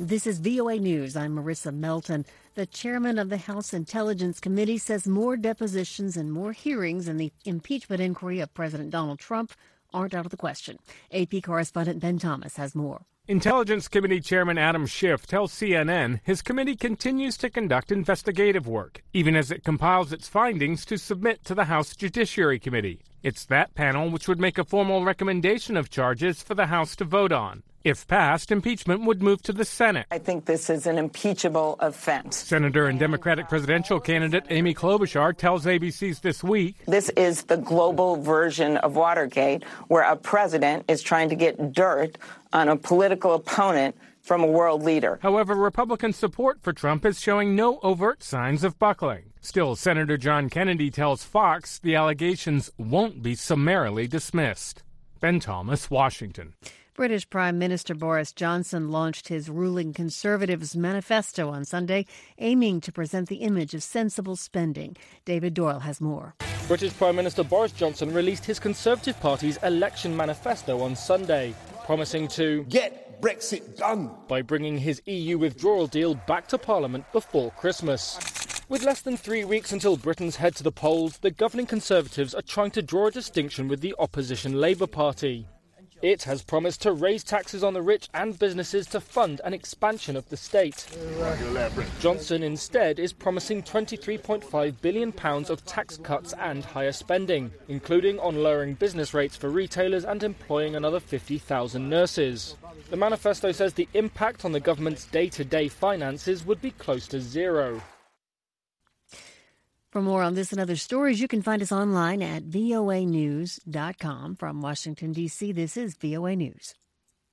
This is VOA News. I'm Marissa Melton. The chairman of the House Intelligence Committee says more depositions and more hearings in the impeachment inquiry of President Donald Trump aren't out of the question. AP correspondent Ben Thomas has more. Intelligence Committee Chairman Adam Schiff tells CNN his committee continues to conduct investigative work, even as it compiles its findings to submit to the House Judiciary Committee. It's that panel which would make a formal recommendation of charges for the House to vote on. If passed, impeachment would move to the Senate. I think this is an impeachable offense. Senator and Democratic presidential candidate Amy Klobuchar tells ABC's This Week, this is the global version of Watergate, where a president is trying to get dirt on a political opponent from a world leader. However, Republican support for Trump is showing no overt signs of buckling. Still, Senator John Kennedy tells Fox the allegations won't be summarily dismissed. Ben Thomas, Washington. British Prime Minister Boris Johnson launched his ruling Conservatives manifesto on Sunday, aiming to present the image of sensible spending. David Doyle has more. British Prime Minister Boris Johnson released his Conservative Party's election manifesto on Sunday, promising to get Brexit done by bringing his EU withdrawal deal back to Parliament before Christmas. With less than 3 weeks until Britons head to the polls, the governing Conservatives are trying to draw a distinction with the opposition Labour Party. It has promised to raise taxes on the rich and businesses to fund an expansion of the state. Johnson instead is promising £23.5 billion of tax cuts and higher spending, including on lowering business rates for retailers and employing another 50,000 nurses. The manifesto says the impact on the government's day-to-day finances would be close to zero. For more on this and other stories, you can find us online at voanews.com. From Washington, D.C., this is VOA News.